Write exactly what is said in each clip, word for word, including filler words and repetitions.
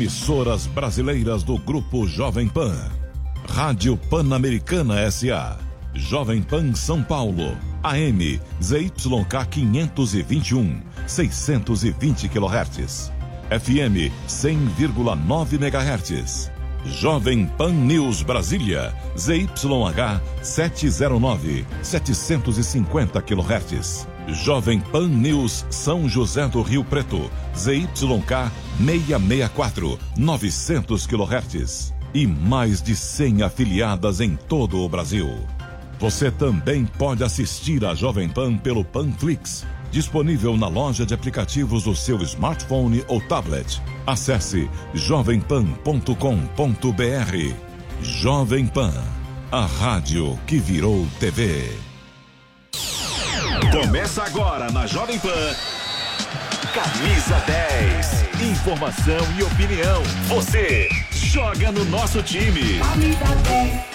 Emissoras brasileiras do Grupo Jovem Pan. Rádio Pan-Americana S A. Jovem Pan São Paulo. A M Z Y K quinhentos e vinte e um, seiscentos e vinte quilohertz. F M cem vírgula nove megahertz. Jovem Pan News Brasília. Z Y H setecentos e nove, setecentos e cinquenta quilohertz. Jovem Pan News São José do Rio Preto. Z Y K seiscentos e sessenta e quatro, novecentos quilohertz. E mais de cem afiliadas em todo o Brasil. Você também pode assistir a Jovem Pan pelo Panflix, disponível na loja de aplicativos do seu smartphone ou tablet. Acesse jovem pan ponto com ponto b r. Jovem Pan, a rádio que virou T V. Começa agora na Jovem Pan. Camisa dez. Informação e opinião. Você joga no nosso time. Camisa dez.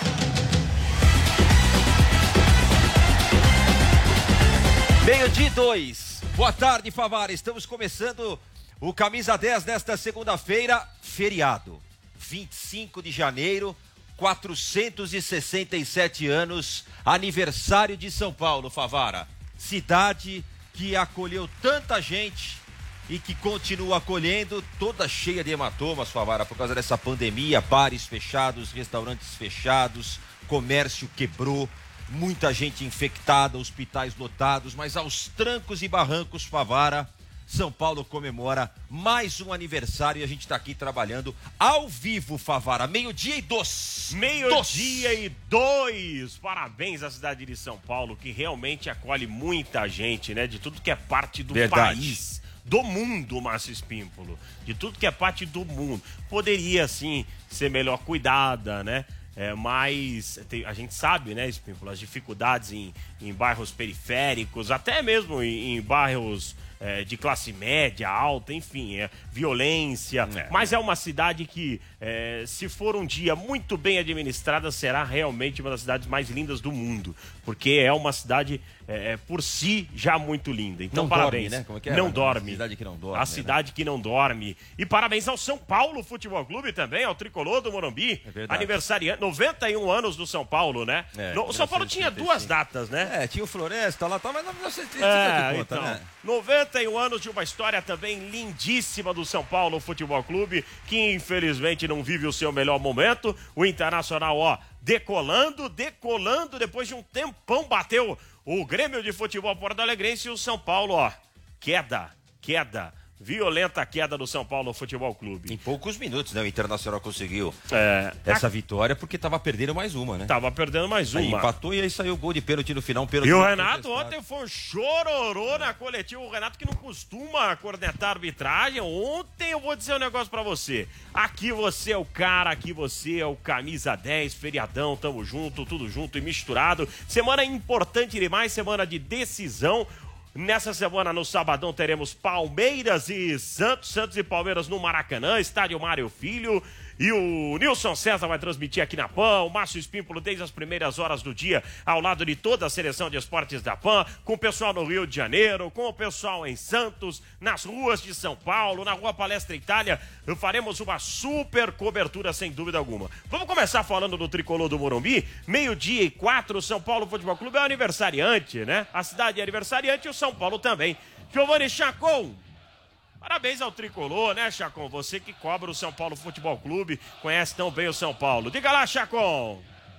Meio-dia dois. Boa tarde, Favara. Estamos começando o Camisa dez desta segunda-feira, feriado. vinte e cinco de janeiro, quatrocentos e sessenta e sete anos, aniversário de São Paulo, Favara. Cidade que acolheu tanta gente e que continua acolhendo, toda cheia de hematomas, Favara, por causa dessa pandemia, bares fechados, restaurantes fechados, comércio quebrou. Muita gente infectada, hospitais lotados, mas aos trancos e barrancos, Favara, São Paulo comemora mais um aniversário e a gente está aqui trabalhando ao vivo, Favara. Meio-dia e dois. Meio-dia e dois. Parabéns à cidade de São Paulo, que realmente acolhe muita gente, né? De tudo que é parte do Verdade. país. Do mundo, Márcio Espímpolo. De tudo que é parte do mundo. Poderia, sim, ser melhor cuidada, né? É, mas tem, a gente sabe, né, Espímpolo, as dificuldades em, em bairros periféricos, até mesmo em, em bairros é, de classe média, alta, enfim, é, violência. É. Mas é uma cidade que, é, se for um dia muito bem administrada, será realmente uma das cidades mais lindas do mundo. Porque é uma cidade, é, por si, já muito linda. Então, não parabéns. Dorme, né? Como é que é? Não A dorme. cidade que não dorme. A cidade né? que não dorme. E parabéns ao São Paulo Futebol Clube também, ao Tricolor do Morumbi. É aniversariante, noventa e um anos do São Paulo, né? É, no, o São Paulo tinha duas datas, né? É, tinha o Floresta lá, tá, mas não você tem é, que conta, então, né? noventa e um anos de uma história também lindíssima do São Paulo Futebol Clube, que infelizmente não vive o seu melhor momento. O Internacional, ó, decolando, decolando, depois de um tempão bateu o Grêmio de Futebol Porto Alegrense e o São Paulo, ó, queda, queda. Violenta queda do São Paulo Futebol Clube. Em poucos minutos, né? O Internacional conseguiu é, essa a... vitória porque tava perdendo mais uma, né? Tava perdendo mais uma. Aí empatou e aí saiu o gol de pênalti no final. Um pênalti e o Renato ontem foi um chororô na coletiva. O Renato que não costuma cornetar a arbitragem. Ontem eu vou dizer um negócio pra você. Aqui você é o cara, aqui você é o camisa dez, feriadão, tamo junto, tudo junto e misturado. Semana importante demais, semana de decisão. Nessa semana, no sabadão, teremos Palmeiras e Santos, Santos e Palmeiras no Maracanã, estádio Mário Filho. E o Nilson César vai transmitir aqui na Pan, o Márcio Espímpolo desde as primeiras horas do dia, ao lado de toda a seleção de esportes da Pan, com o pessoal no Rio de Janeiro, com o pessoal em Santos, nas ruas de São Paulo, na Rua Palestra Itália. Faremos uma super cobertura, sem dúvida alguma. Vamos começar falando do Tricolor do Morumbi. Meio-dia e quatro, São Paulo Futebol Clube é o aniversariante, né? A cidade é aniversariante e o São Paulo também. Giovanni Chacon. Parabéns ao Tricolor, né, Chacon? Você que cobra o São Paulo Futebol Clube, conhece tão bem o São Paulo. Diga lá, Chacon!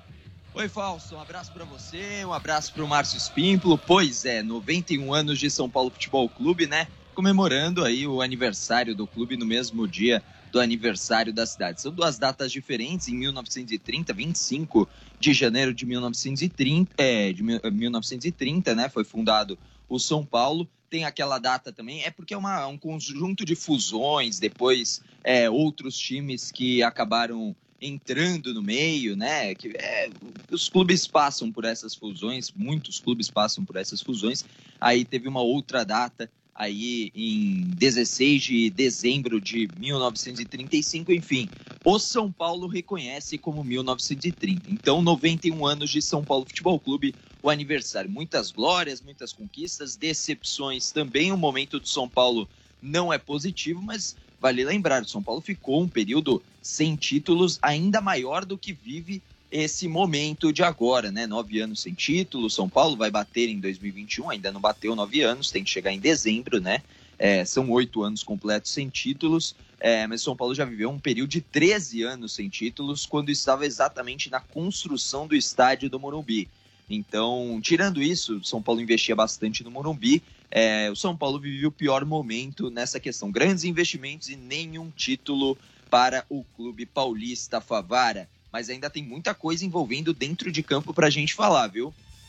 Oi, Falso, um abraço pra você, um abraço pro Márcio Espímpolo. Pois é, noventa e um anos de São Paulo Futebol Clube, né? Comemorando aí o aniversário do clube no mesmo dia do aniversário da cidade. São duas datas diferentes, em mil novecentos e trinta, vinte e cinco de janeiro de mil novecentos e trinta, é, de mil novecentos e trinta, né? Foi fundado o São Paulo. Tem aquela data também, é porque é uma, um conjunto de fusões, depois é, outros times que acabaram entrando no meio, né? Que, é, os clubes passam por essas fusões, muitos clubes passam por essas fusões. Aí teve uma outra data, aí em dezesseis de dezembro de mil novecentos e trinta e cinco, enfim, o São Paulo reconhece como mil novecentos e trinta. Então, noventa e um anos de São Paulo Futebol Clube, o aniversário. Muitas glórias, muitas conquistas, decepções também. O momento do São Paulo não é positivo, mas vale lembrar, o São Paulo ficou um período sem títulos ainda maior do que vive esse momento de agora, né? Nove anos sem título, São Paulo vai bater em dois mil e vinte e um, ainda não bateu nove anos, tem que chegar em dezembro, né? É, são oito anos completos sem títulos, é, mas São Paulo já viveu um período de treze anos sem títulos, quando estava exatamente na construção do estádio do Morumbi. Então, tirando isso, São Paulo investia bastante no Morumbi, é, o São Paulo viveu o pior momento nessa questão. Grandes investimentos e nenhum título para o clube paulista, Favara. Mas ainda tem muita coisa envolvendo dentro de campo pra gente falar, viu?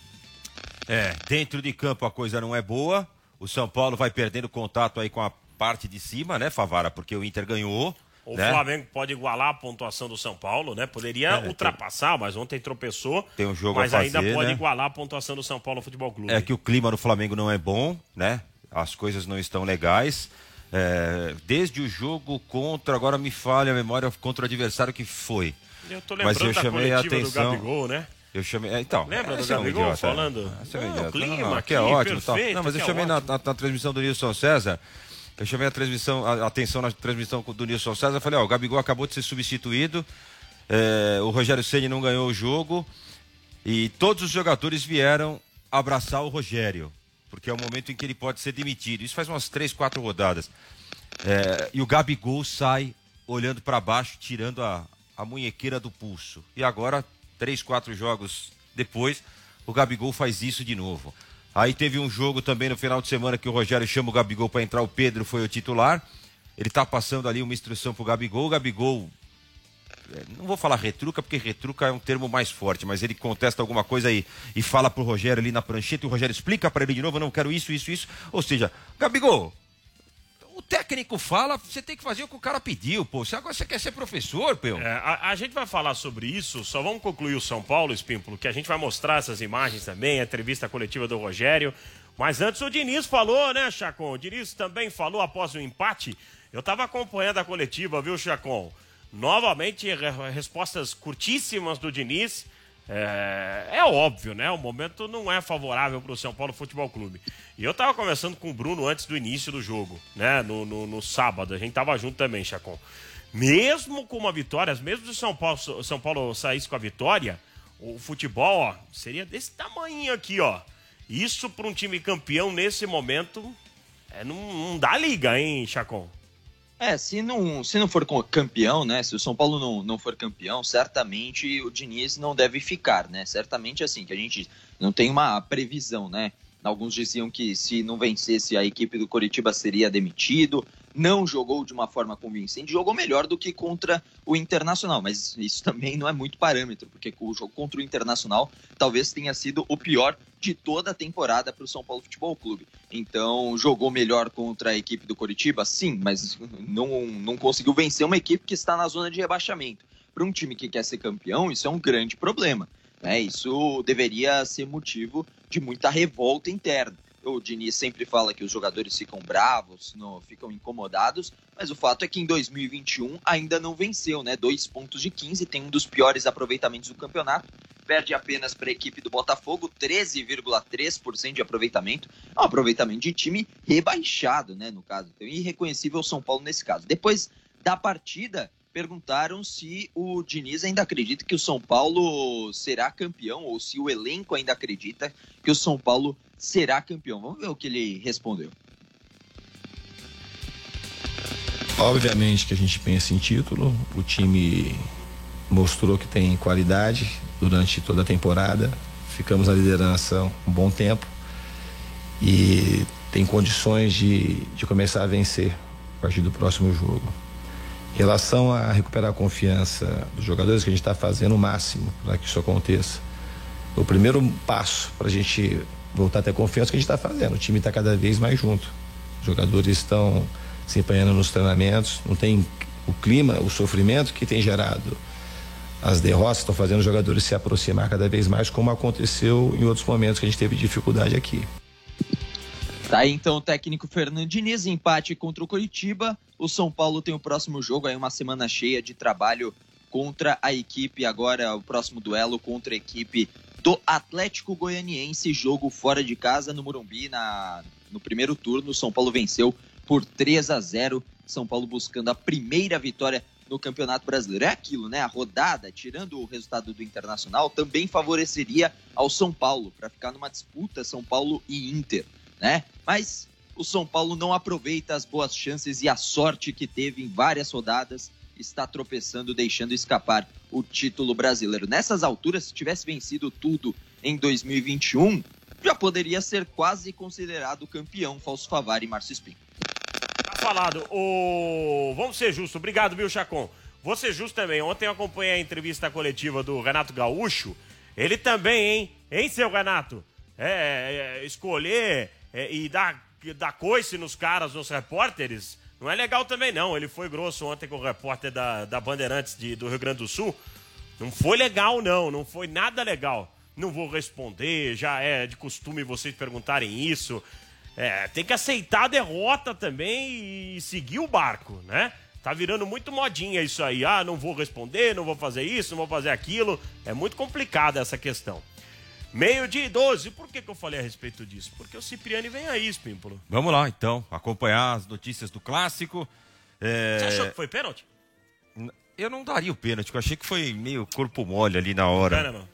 É, dentro de campo a coisa não é boa. O São Paulo vai perdendo contato aí com a parte de cima, né, Favara? Porque o Inter ganhou. O né? Flamengo pode igualar a pontuação do São Paulo, né? Poderia é, ultrapassar, tem... mas ontem tropeçou. Tem um jogo mas a fazer, ainda pode né? igualar a pontuação do São Paulo Futebol Clube. É que o clima no Flamengo não é bom, né? As coisas não estão legais. É, desde o jogo contra, agora me falha a memória, contra o adversário que foi. Eu tô lembrando mas eu da chamei a coletiva atenção, do Gabigol, né? Eu chamei, é, então, lembra do é Gabigol um idiota, falando? É um não, clima, não, não, aqui, que é ótimo, perfeito, não, mas eu que chamei é na, na, na transmissão do Nilson César. Eu chamei a transmissão, a atenção na transmissão do Nilson César. Eu falei, ó, o Gabigol acabou de ser substituído. É, o Rogério Ceni não ganhou o jogo. E todos os jogadores vieram abraçar o Rogério. Porque é o momento em que ele pode ser demitido. Isso faz umas três, quatro rodadas. É, e o Gabigol sai olhando para baixo, tirando a, a munhequeira do pulso. E agora, três, quatro jogos depois, o Gabigol faz isso de novo. Aí teve um jogo também no final de semana que o Rogério chama o Gabigol para entrar, o Pedro foi o titular. Ele tá passando ali uma instrução pro Gabigol, o Gabigol, não vou falar retruca, porque retruca é um termo mais forte, mas ele contesta alguma coisa aí e fala pro Rogério ali na prancheta, e o Rogério explica para ele de novo, não, quero isso, isso, isso. Ou seja, Gabigol, o técnico fala, você tem que fazer o que o cara pediu, pô. Agora você quer ser professor, pô. É, a, a gente vai falar sobre isso, só vamos concluir o São Paulo, Espímpolo, que a gente vai mostrar essas imagens também, a entrevista coletiva do Rogério. Mas antes o Diniz falou, né, Chacon? O Diniz também falou após o empate. Eu tava acompanhando a coletiva, viu, Chacon? Novamente, re- respostas curtíssimas do Diniz. É, é óbvio, né? O momento não é favorável para o São Paulo Futebol Clube. E eu tava conversando com o Bruno antes do início do jogo, né? No, no, no sábado, a gente tava junto também, Chacon. Mesmo com uma vitória, mesmo se o São Paulo, São Paulo saísse com a vitória, o futebol, ó, seria desse tamanho aqui, ó. Isso para um time campeão nesse momento, é, não, não dá liga, hein, Chacon? É, se não, se não for campeão, né? Se o São Paulo não, não for campeão, certamente o Diniz não deve ficar, né? Certamente assim, que a gente não tem uma previsão, né? Alguns diziam que se não vencesse a equipe do Coritiba seria demitido. Não jogou de uma forma convincente, jogou melhor do que contra o Internacional, mas isso também não é muito parâmetro, porque o jogo contra o Internacional talvez tenha sido o pior de toda a temporada para o São Paulo Futebol Clube. Então, jogou melhor contra a equipe do Coritiba? Sim, mas não, não conseguiu vencer uma equipe que está na zona de rebaixamento. Para um time que quer ser campeão, isso é um grande problema, né? Isso deveria ser motivo de muita revolta interna. O Diniz sempre fala que os jogadores ficam bravos, não, ficam incomodados, mas o fato é que em dois mil e vinte e um ainda não venceu, né? Dois pontos de quinze, tem um dos piores aproveitamentos do campeonato, perde apenas para a equipe do Botafogo, treze vírgula três por cento de aproveitamento, é um aproveitamento de time rebaixado, né, no caso, então, irreconhecível o São Paulo nesse caso. Depois da partida, perguntaram se o Diniz ainda acredita que o São Paulo será campeão, ou se o elenco ainda acredita que o São Paulo será campeão. Vamos ver o que ele respondeu. Obviamente que a gente pensa em título, o time mostrou que tem qualidade durante toda a temporada, ficamos na liderança um bom tempo e tem condições de, de começar a vencer a partir do próximo jogo. Em relação a recuperar a confiança dos jogadores, que a gente está fazendo o máximo para que isso aconteça. O primeiro passo para a gente voltar a ter confiança que a gente está fazendo. O time está cada vez mais junto. Os jogadores estão se empenhando nos treinamentos, não tem o clima, o sofrimento que tem gerado as derrotas, estão fazendo os jogadores se aproximar cada vez mais, como aconteceu em outros momentos que a gente teve dificuldade aqui. Tá aí então o técnico Fernando Diniz, empate contra o Coritiba. O São Paulo tem o próximo jogo, aí uma semana cheia de trabalho contra a equipe, agora o próximo duelo contra a equipe do Atlético Goianiense, jogo fora de casa no Morumbi, na, no primeiro turno. O São Paulo venceu por três a zero. São Paulo buscando a primeira vitória no Campeonato Brasileiro. É aquilo, né? A rodada, tirando o resultado do Internacional, também favoreceria ao São Paulo, para ficar numa disputa São Paulo e Inter, né? Mas o São Paulo não aproveita as boas chances e a sorte que teve em várias rodadas, está tropeçando, deixando escapar o título brasileiro. Nessas alturas, se tivesse vencido tudo em dois mil e vinte e um, já poderia ser quase considerado campeão, Falso Favari e Márcio Espinho. Tá falado. O... Vamos ser justos. Obrigado, viu, Chacon? Vou ser justo também. Ontem eu acompanhei a entrevista coletiva do Renato Gaúcho. Ele também, hein? Hein, seu Renato? É, é escolher é, e dar, dar coice nos caras, nos repórteres, não é legal também, não. Ele foi grosso ontem com o repórter da, da Bandeirantes de, do Rio Grande do Sul. Não foi legal, não. Não foi nada legal. Não vou responder, já é de costume vocês perguntarem isso. É, tem que aceitar a derrota também e seguir o barco, né? Tá virando muito modinha isso aí. Ah, não vou responder, não vou fazer isso, não vou fazer aquilo. É muito complicada essa questão. Meio-dia e doze. Por que que eu falei a respeito disso? Porque o Cipriani vem aí, Espímpolo. Vamos lá, então, acompanhar as notícias do Clássico. É... Você achou que foi pênalti? Eu não daria o pênalti, eu achei que foi meio corpo mole ali na hora. Kahneman.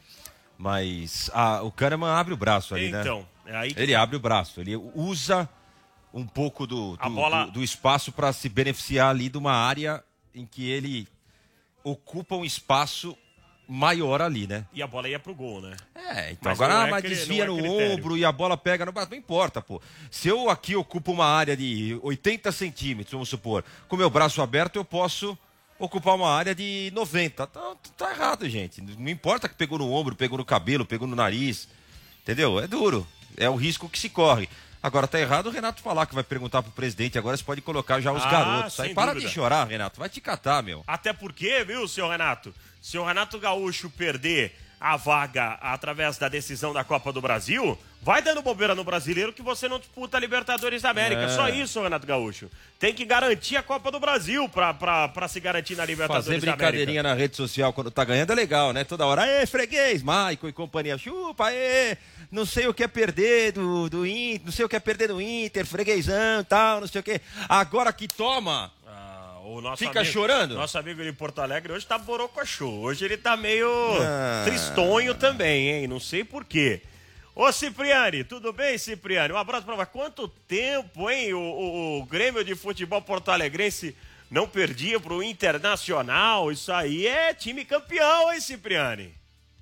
Mas ah, o Kahneman abre o braço ali, então, né? É aí que... Ele abre o braço, ele usa um pouco do, do, bola... do, do espaço para se beneficiar ali de uma área em que ele ocupa um espaço maior ali, né? E a bola ia pro gol, né? É, então mas agora não é mas cri... desvia não é no critério. ombro e a bola pega no braço, não importa, pô. Se eu aqui ocupo uma área de oitenta centímetros, vamos supor, com meu braço aberto eu posso ocupar uma área de noventa. Tá, tá errado, gente. Não importa que pegou no ombro, pegou no cabelo, pegou no nariz, entendeu? É duro, é o risco que se corre. Agora tá errado o Renato falar que vai perguntar pro presidente, agora você pode colocar já os Ah, garotos. Aí sem para dúvida. de chorar, Renato, vai te catar, meu. Até porque, viu, senhor Renato? Se o Renato Gaúcho perder a vaga através da decisão da Copa do Brasil, vai dando bobeira no brasileiro que você não disputa a Libertadores da América. É. Só isso, Renato Gaúcho. Tem que garantir a Copa do Brasil pra, pra, pra se garantir na Libertadores Fazer da América. brincadeirinha na rede social quando tá ganhando é legal, né? Toda hora, aê, freguês, Maicon e companhia, chupa, aê, não sei o que é perder do, do Inter, não sei o que é perder do Inter, freguesão e tal, não sei o que. Agora que toma... O nosso Fica amigo, chorando? Nosso amigo de Porto Alegre hoje tá borocochô. Hoje ele tá meio Ah. tristonho também, hein? Não sei por quê. Ô Cipriani, tudo bem, Cipriani? Um abraço pra você. Quanto tempo, hein? O, o, o Grêmio de Futebol porto-alegrense não perdia pro Internacional. Isso aí é time campeão, hein, Cipriani?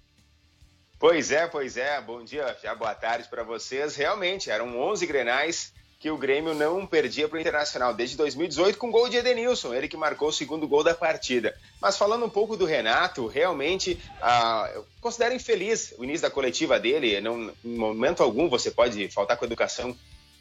Pois é, pois é. Bom dia, já boa tarde pra vocês. Realmente, eram onze grenais que o Grêmio não perdia para o Internacional desde dois mil e dezoito com gol de Edenilson, ele que marcou o segundo gol da partida. Mas falando um pouco do Renato, realmente, ah, eu considero infeliz o início da coletiva dele. Não, em momento algum você pode faltar com a educação.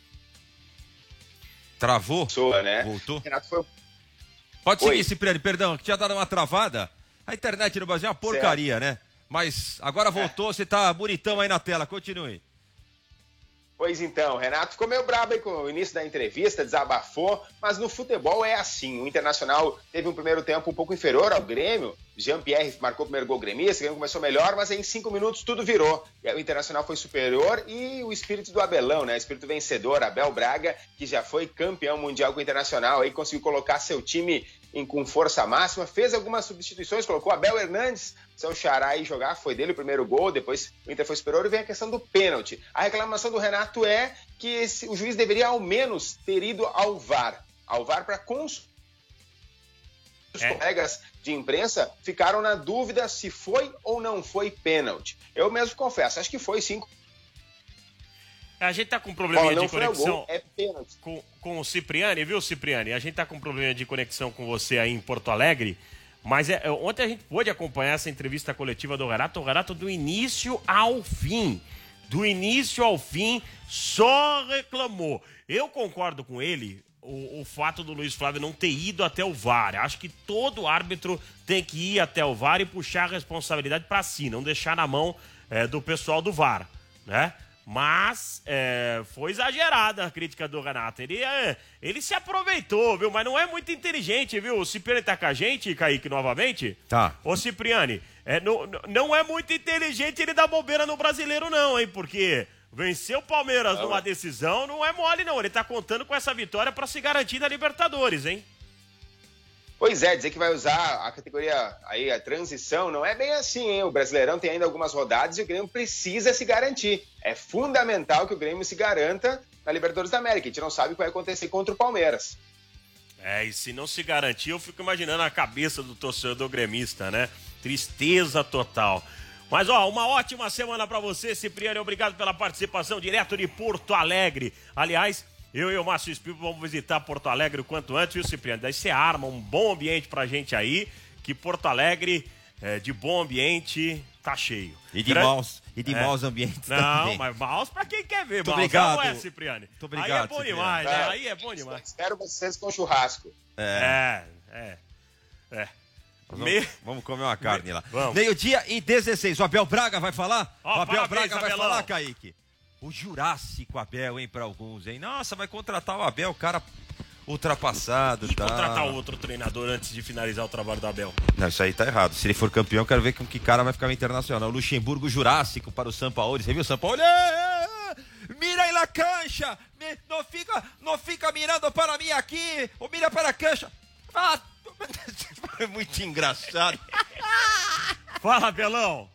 Travou? Pessoa, né? Voltou? Renato foi... Pode Oi. seguir, Cipriani, perdão, que tinha dado uma travada. A internet no Brasil é uma porcaria, né? Mas agora voltou, você tá bonitão aí na tela, continue. Pois então, Renato ficou meio brabo aí com o início da entrevista, desabafou, mas no futebol é assim. O Internacional teve um primeiro tempo um pouco inferior ao Grêmio. Jean-Pierre marcou o primeiro gol gremista, o Grêmio começou melhor, mas em cinco minutos tudo virou. E aí o Internacional foi superior e o espírito do Abelão, né? O espírito vencedor, Abel Braga, que já foi campeão mundial com o Internacional, aí conseguiu colocar seu time em, com força máxima, fez algumas substituições, colocou Abel Hernandes, seu xará aí jogar, foi dele o primeiro gol, depois o Inter foi superior e vem a questão do pênalti. A reclamação do Renato é que esse, o juiz deveria ao menos ter ido ao V A R, ao V A R para cons... Os É. colegas de imprensa ficaram na dúvida se foi ou não foi pênalti. Eu mesmo confesso, acho que foi sim. A gente tá com um probleminha Ó, não de foi ao conexão gol, é pênalti. com, com o Cipriani, viu, Cipriani? A gente tá com um probleminha de conexão com você aí em Porto Alegre, mas é, ontem a gente pôde acompanhar essa entrevista coletiva do Renato, o Renato do início ao fim, do início ao fim, só reclamou. Eu concordo com ele, o, o fato do Luiz Flávio não ter ido até o V A R. Acho que todo árbitro tem que ir até o V A R e puxar a responsabilidade para si, não deixar na mão é, do pessoal do V A R, né? Mas é, foi exagerada a crítica do Renato. Ele, é, ele se aproveitou, viu? Mas não é muito inteligente, viu? O Cipriani tá com a gente, Kaique, novamente? Tá. Ô, Cipriani, é, não, não é muito inteligente ele dar bobeira no brasileiro, não, hein? Porque Vencer o Palmeiras não. numa decisão não é mole, não. Ele tá contando com essa vitória para se garantir na Libertadores, hein? Pois é, dizer que vai usar a categoria, aí a transição, não é bem assim, hein? O Brasileirão tem ainda algumas rodadas e o Grêmio precisa se garantir. É fundamental que o Grêmio se garanta na Libertadores da América. A gente não sabe o que vai acontecer contra o Palmeiras. É, e se não se garantir, eu fico imaginando a cabeça do torcedor gremista, né? Tristeza total. Mas, ó, uma ótima semana pra você, Cipriano. Obrigado pela participação direto de Porto Alegre. Aliás, eu e o Márcio Espírito vamos visitar Porto Alegre o quanto antes, viu, Cipriano? Daí você arma um bom ambiente pra gente aí, que Porto Alegre, é, de bom ambiente, tá cheio. E de, Grande... maus, e de é. maus ambientes não, também. Não, mas maus pra quem quer ver. Muito maus obrigado. Não é, Cipriano? Muito obrigado, Aí é bom Cipriano. demais, é. né? Aí é bom demais. Espero vocês com churrasco. É, é, é. Vamos, Me... vamos comer uma carne Me... lá. Vamos. Meio-dia e dezesseis. O Abel Braga vai falar? Oh, o Abel parabéns, Braga vai Abelão. falar, Kaique. O Jurássico Abel, hein, pra alguns, hein? Nossa, vai contratar o Abel, cara ultrapassado. E tá. contratar outro treinador antes de finalizar o trabalho do Abel? Não, isso aí tá errado. Se ele for campeão, eu quero ver com que cara vai ficar no Internacional. O Luxemburgo Jurássico para o Sampaoli. Você viu o Sampaoli? Mira aí na cancha! Não fica, não fica mirando para mim aqui! Ou mira para a cancha! Ah, foi muito engraçado. Fala, Abelão!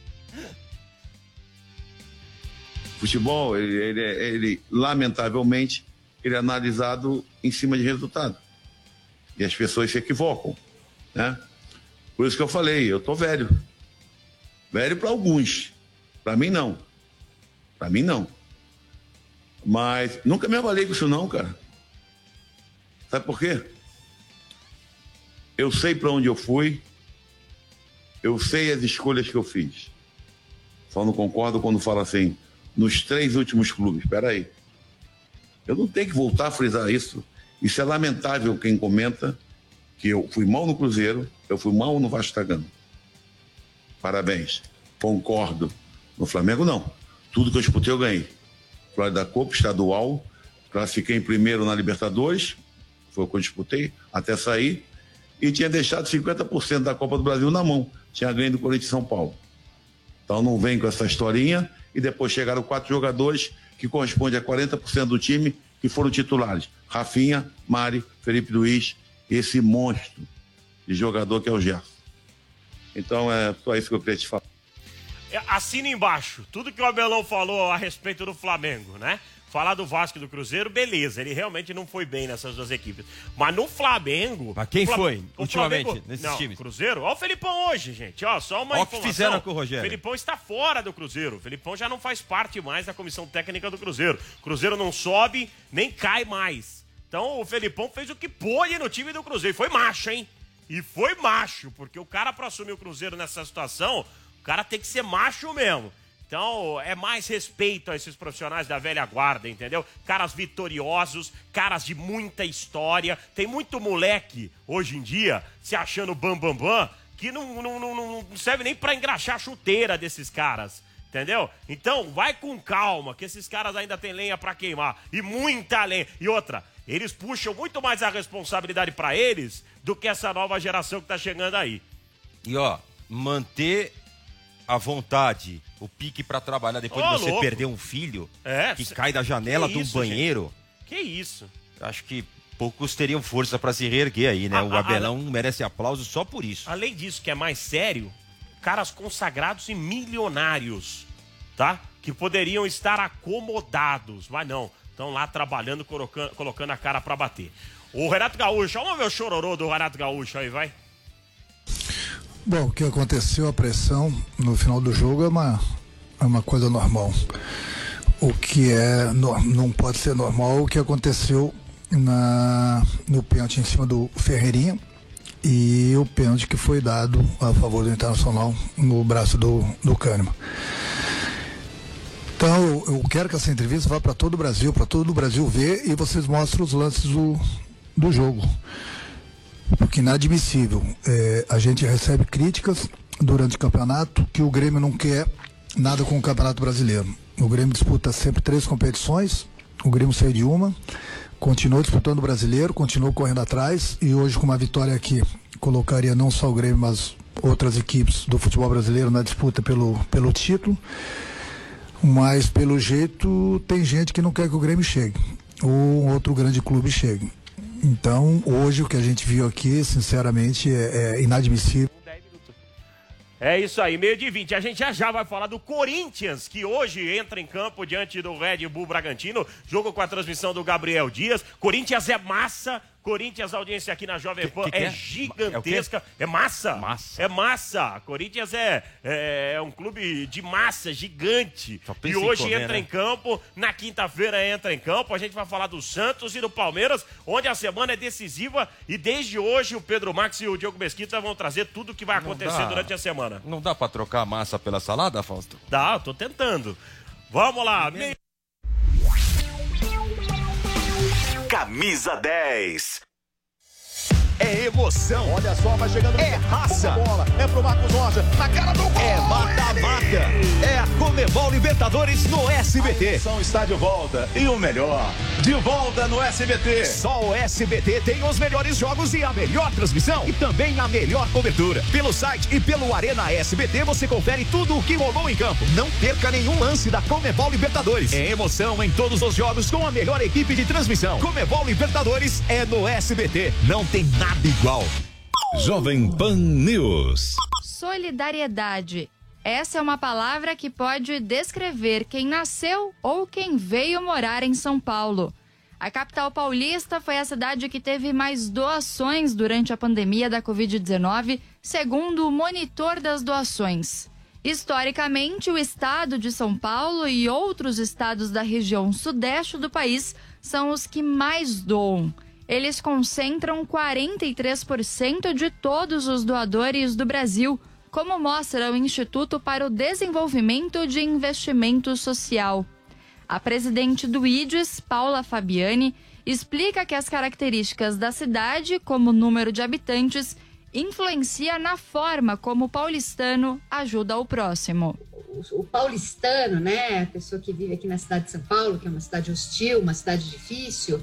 Futebol, ele, ele, ele, lamentavelmente, ele é analisado em cima de resultado. E as pessoas se equivocam, né? Por isso que eu falei, eu tô velho. Velho para alguns. Para mim, não. Para mim, não. Mas nunca me abalei com isso, não, cara. Sabe por quê? Eu sei para onde eu fui. Eu sei as escolhas que eu fiz. Só não concordo quando fala assim, nos três últimos clubes. Espera aí. Eu não tenho que voltar a frisar isso. Isso é lamentável quem comenta que eu fui mal no Cruzeiro, eu fui mal no Vasco da Gama. Parabéns. Concordo. No Flamengo, não. Tudo que eu disputei, eu ganhei. Florida Copa, estadual, classifiquei em primeiro na Libertadores, foi o que eu disputei, até sair, e tinha deixado cinquenta por cento da Copa do Brasil na mão. Tinha ganho do Corinthians e São Paulo. Então não vem com essa historinha, e depois chegaram quatro jogadores que correspondem a quarenta por cento do time, que foram titulares. Rafinha, Mari, Felipe Luiz, esse monstro de jogador que é o Gerson. Então é só isso que eu queria te falar. Assina embaixo, tudo que o Abelão falou a respeito do Flamengo, né? Falar do Vasco e do Cruzeiro, beleza, ele realmente não foi bem nessas duas equipes. Mas no Flamengo... Mas quem Flam... foi, ultimamente, Flamengo... nesses não, times? Cruzeiro, olha o Felipão hoje, gente, ó, só uma Olha informação. o que fizeram com o Rogério. O Felipão está fora do Cruzeiro, o Felipão já não faz parte mais da comissão técnica do Cruzeiro. O Cruzeiro não sobe, nem cai mais. Então o Felipão fez o que pôde no time do Cruzeiro, e foi macho, hein? E foi macho, porque o cara para assumir o Cruzeiro nessa situação, o cara tem que ser macho mesmo. Então, é mais respeito a esses profissionais da velha guarda, entendeu? Caras vitoriosos, caras de muita história. Tem muito moleque, hoje em dia, se achando bam, bam, bam, que não, não, não, não serve nem pra engraxar a chuteira desses caras, entendeu? Então, vai com calma, que esses caras ainda têm lenha pra queimar. E muita lenha. E outra, eles puxam muito mais a responsabilidade pra eles do que essa nova geração que tá chegando aí. E, ó, manter a vontade, o pique pra trabalhar depois Ô, de você louco. perder um filho É, que cê... cai da janela do banheiro. Gente? Que isso? Acho que poucos teriam força pra se reerguer aí, né? A, o a, Abelão a... merece aplauso só por isso. Além disso, que é mais sério, caras consagrados e milionários, tá? Que poderiam estar acomodados, mas não. Estão lá trabalhando, colocando, colocando a cara pra bater. O Renato Gaúcho, vamos ver o chororô do Renato Gaúcho aí, vai. Bom, o que aconteceu, a pressão no final do jogo é uma, é uma coisa normal. O que é, no, não pode ser normal, o que aconteceu na, no pênalti em cima do Ferreirinha e o pênalti que foi dado a favor do Internacional no braço do, do Kahneman. Então, eu quero que essa entrevista vá para todo o Brasil, para todo o Brasil ver e vocês mostrem os lances do, do jogo. Porque inadmissível. É, a gente recebe críticas durante o campeonato que o Grêmio não quer nada com o Campeonato Brasileiro. O Grêmio disputa sempre três competições, o Grêmio saiu de uma, continuou disputando o Brasileiro, continuou correndo atrás e hoje com uma vitória aqui colocaria não só o Grêmio, mas outras equipes do futebol brasileiro na disputa pelo, pelo título. Mas, pelo jeito, tem gente que não quer que o Grêmio chegue, ou um outro grande clube chegue. Então, hoje, o que a gente viu aqui, sinceramente, é, é inadmissível. É isso aí, meio de vinte. A gente já já vai falar do Corinthians, que hoje entra em campo diante do Red Bull Bragantino. Jogo com a transmissão do Gabriel Dias. Corinthians é massa. Corinthians, a audiência aqui na Jovem Pan que, que é, é gigantesca. É, é massa. massa. É massa. Corinthians é, é, é um clube de massa gigante. E hoje em comer, entra né? em campo. Na quinta-feira entra em campo. A gente vai falar do Santos e do Palmeiras, onde a semana é decisiva. E desde hoje o Pedro Max e o Diogo Mesquita vão trazer tudo o que vai acontecer dá, durante a semana. Não dá pra trocar a massa pela salada, Fausto? Dá, eu tô tentando. Vamos lá. Me... Camisa dez. É emoção. Olha só, vai chegando. É raça. Bola. É pro Marcos Rocha. Na cara do gol. É mata-mata. É a Comebol Libertadores no S B T. A emoção está de volta. E o melhor, de volta no S B T. Só o S B T tem os melhores jogos e a melhor transmissão. E também a melhor cobertura. Pelo site e pelo Arena S B T você confere tudo o que rolou em campo. Não perca nenhum lance da Comebol Libertadores. É emoção em todos os jogos com a melhor equipe de transmissão. Comebol Libertadores é no S B T. Não tem nada igual. Jovem Pan News. Solidariedade. Essa é uma palavra que pode descrever quem nasceu ou quem veio morar em São Paulo. A capital paulista foi a cidade que teve mais doações durante a pandemia da covid dezenove, segundo o monitor das doações. Historicamente, o estado de São Paulo e outros estados da região sudeste do país são os que mais doam. Eles concentram quarenta e três por cento de todos os doadores do Brasil, como mostra o Instituto para o Desenvolvimento de Investimento Social. A presidente do I D E S, Paula Fabiani, explica que as características da cidade, como o número de habitantes, influencia na forma como o paulistano ajuda o próximo. O paulistano, né, a pessoa que vive aqui na cidade de São Paulo, que é uma cidade hostil, uma cidade difícil,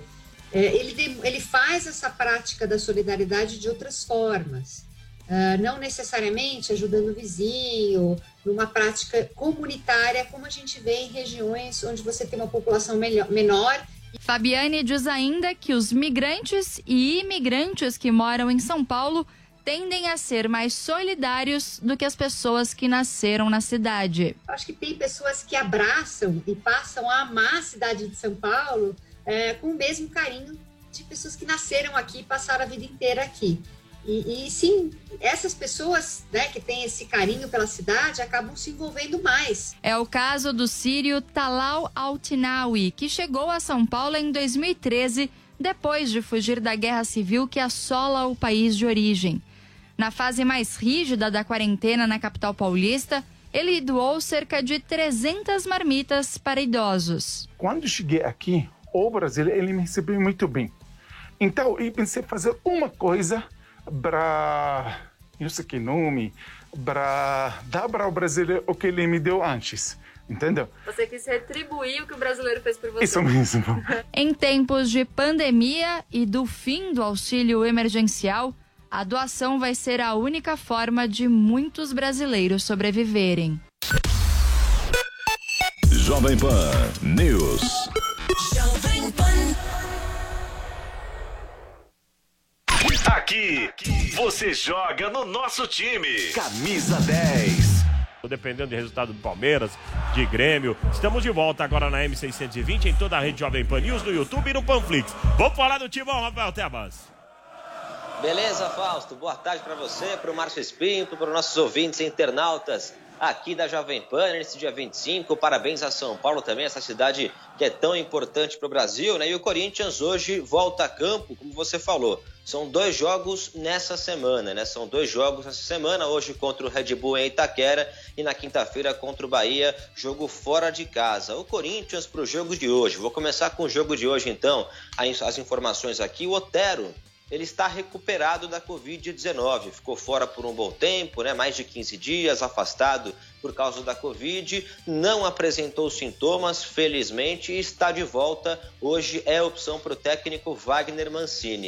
Ele, ele faz essa prática da solidariedade de outras formas, uh, não necessariamente ajudando o vizinho, numa prática comunitária, como a gente vê em regiões onde você tem uma população melhor, menor. Fabiane diz ainda que os migrantes e imigrantes que moram em São Paulo tendem a ser mais solidários do que as pessoas que nasceram na cidade. Acho que tem pessoas que abraçam e passam a amar a cidade de São Paulo É, com o mesmo carinho de pessoas que nasceram aqui e passaram a vida inteira aqui. E, e sim, essas pessoas, né, que têm esse carinho pela cidade acabam se envolvendo mais. É o caso do sírio Talal Altinawi, que chegou a São Paulo em dois mil e treze, depois de fugir da guerra civil que assola o país de origem. Na fase mais rígida da quarentena na capital paulista, ele doou cerca de trezentas marmitas para idosos. Quando cheguei aqui, o Brasil, ele me recebeu muito bem. Então, eu pensei fazer uma coisa para, não sei que nome, para dar para o brasileiro o que ele me deu antes. Entendeu? Você quis retribuir o que o brasileiro fez por você. Isso mesmo. Em tempos de pandemia e do fim do auxílio emergencial, a doação vai ser a única forma de muitos brasileiros sobreviverem. Jovem Pan News. Aqui, você joga no nosso time. Camisa dez. Dependendo do resultado do Palmeiras, de Grêmio. Estamos de volta agora na M seiscentos e vinte, em toda a rede Jovem Pan News, no YouTube e no Panflix. Vamos falar do Timão, Rafael Tebas. Beleza, Fausto? Boa tarde para você, para o Márcio Espinto, para os nossos ouvintes e internautas aqui da Jovem Pan, nesse dia vinte e cinco. Parabéns a São Paulo também, essa cidade que é tão importante para o Brasil, né? E o Corinthians hoje volta a campo, como você falou. São dois jogos nessa semana, né? São dois jogos nessa semana, hoje contra o Red Bull em Itaquera e na quinta-feira contra o Bahia, jogo fora de casa. O Corinthians para o jogo de hoje. Vou começar com o jogo de hoje, então, as informações aqui. O Otero, ele está recuperado da covid dezenove, ficou fora por um bom tempo, né? Mais de quinze dias, afastado por causa da Covid, não apresentou sintomas, felizmente, e está de volta. Hoje é opção para o técnico Wagner Mancini.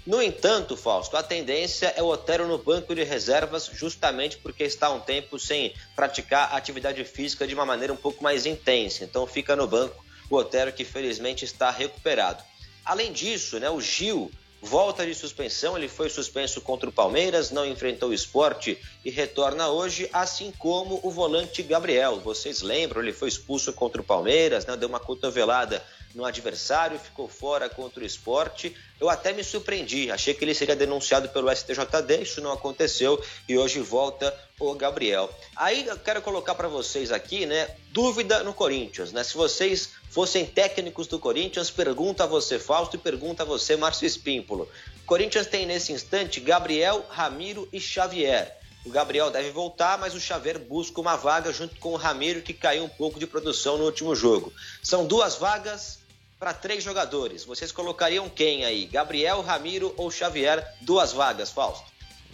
No entanto, Fausto, a tendência é o Otero no banco de reservas, justamente porque está há um tempo sem praticar atividade física de uma maneira um pouco mais intensa. Então fica no banco o Otero, que felizmente está recuperado. Além disso, né, o Gil volta de suspensão, ele foi suspenso contra o Palmeiras, não enfrentou o Sport e retorna hoje, assim como o volante Gabriel. Vocês lembram, ele foi expulso contra o Palmeiras, né, deu uma cotovelada no adversário, ficou fora contra o Sport. Eu até me surpreendi, achei que ele seria denunciado pelo S T J D, isso não aconteceu e hoje volta o Gabriel. Aí eu quero colocar para vocês aqui, né, dúvida no Corinthians, né? Se vocês fossem técnicos do Corinthians, pergunta a você, Fausto, e pergunta a você, Márcio Espímpolo. Corinthians tem nesse instante Gabriel, Ramiro e Xavier. O Gabriel deve voltar, mas o Xavier busca uma vaga junto com o Ramiro, que caiu um pouco de produção no último jogo. São duas vagas para três jogadores. Vocês colocariam quem aí? Gabriel, Ramiro ou Xavier? Duas vagas, Fausto.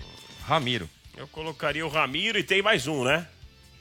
Ramiro. Eu colocaria o Ramiro e tem mais um, né?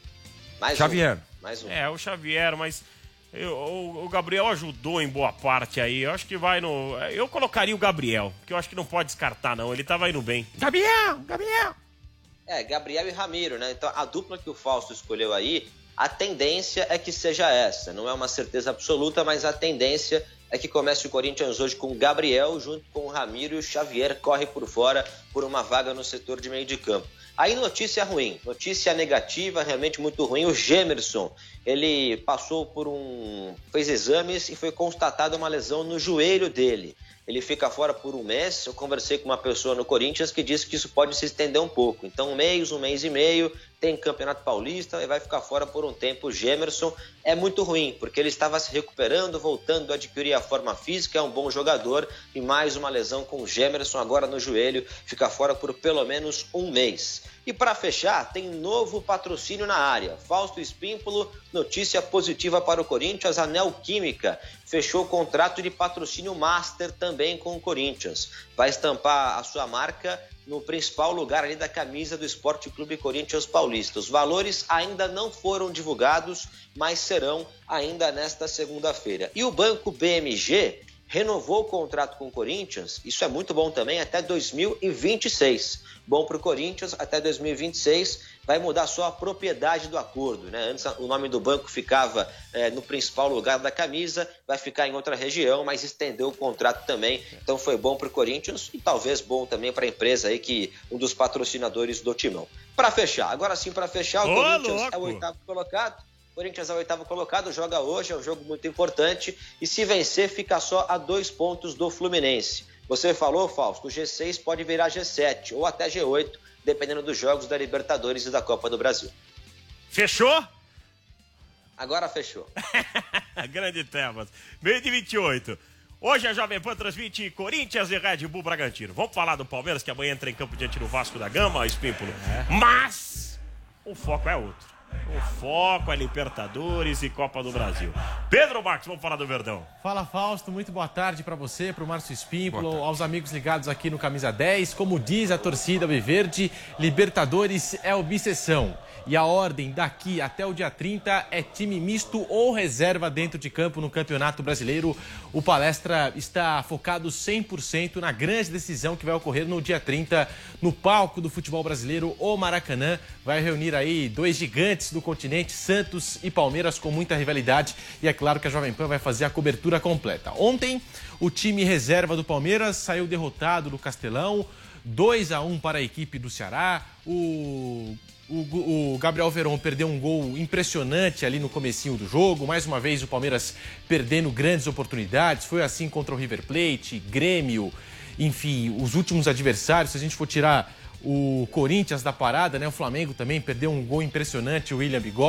Mais Xavier. Um. Mais um. É, o Xavier, mas eu, o, o Gabriel ajudou em boa parte aí. Eu acho que vai no... Eu colocaria o Gabriel, que eu acho que não pode descartar, não. Ele tava indo bem. Gabriel! Gabriel! É, Gabriel e Ramiro, né? Então, a dupla que o Fausto escolheu aí, a tendência é que seja essa. Não é uma certeza absoluta, mas a tendência é que comece o Corinthians hoje com o Gabriel junto com o Ramiro, e o Xavier corre por fora por uma vaga no setor de meio de campo. Aí notícia ruim, notícia negativa, realmente muito ruim. O Gemerson, ele passou por um... fez exames e foi constatada uma lesão no joelho dele. Ele fica fora por um mês. Eu conversei com uma pessoa no Corinthians que disse que isso pode se estender um pouco. Então um mês, um mês e meio, tem Campeonato Paulista e vai ficar fora por um tempo. O Gemerson é muito ruim, porque ele estava se recuperando, voltando a adquirir a forma física, é um bom jogador, e mais uma lesão com o Gemerson agora no joelho, fica fora por pelo menos um mês. E para fechar, tem novo patrocínio na área. Fausto Espímpolo, notícia positiva para o Corinthians, a Neoquímica fechou o contrato de patrocínio Master também com o Corinthians. Vai estampar a sua marca no principal lugar ali da camisa do Esporte Clube Corinthians Paulista. Os valores ainda não foram divulgados, mas serão ainda nesta segunda-feira. E o Banco B M G renovou o contrato com o Corinthians, isso é muito bom também, até dois mil e vinte e seis. Bom para o Corinthians, até dois mil e vinte e seis, vai mudar só a propriedade do acordo, né? Antes o nome do banco ficava é, no principal lugar da camisa, vai ficar em outra região, mas estendeu o contrato também, então foi bom para o Corinthians e talvez bom também para a empresa aí, que um dos patrocinadores do Timão. Para fechar, agora sim para fechar, o Ô, Corinthians louco. é o oitavo colocado. Corinthians é o oitavo colocado, joga hoje, é um jogo muito importante, e se vencer fica só a dois pontos do Fluminense. Você falou, Fausto, o G seis pode virar G sete ou até G oito, dependendo dos jogos da Libertadores e da Copa do Brasil. Fechou? Agora fechou. Grande temas. Meio de vinte e oito. Hoje a Jovem Pan transmite Corinthians e Red Bull Bragantino. Vamos falar do Palmeiras, que amanhã entra em campo diante do Vasco da Gama, Espímpolo. É. Mas o foco é outro. O foco é Libertadores e Copa do Brasil. Pedro Marques, vamos falar do Verdão. Fala, Fausto, muito boa tarde para você, para o Márcio Espímpolo, aos amigos ligados aqui no Camisa dez. Como diz a torcida alviverde, Libertadores é obsessão. E a ordem daqui até o dia trinta é time misto ou reserva dentro de campo no Campeonato Brasileiro. O Palestra está focado cem por cento na grande decisão que vai ocorrer no dia trinta no palco do futebol brasileiro. O Maracanã vai reunir aí dois gigantes do continente, Santos e Palmeiras, com muita rivalidade. E é claro que a Jovem Pan vai fazer a cobertura completa. Ontem, o time reserva do Palmeiras saiu derrotado no Castelão, dois a um para a equipe do Ceará. O... O, o Gabriel Veron perdeu um gol impressionante ali no comecinho do jogo. Mais uma vez o Palmeiras perdendo grandes oportunidades. Foi assim contra o River Plate, Grêmio, enfim, os últimos adversários. Se a gente for tirar o Corinthians da parada, né? O Flamengo também perdeu um gol impressionante, o William Bigode.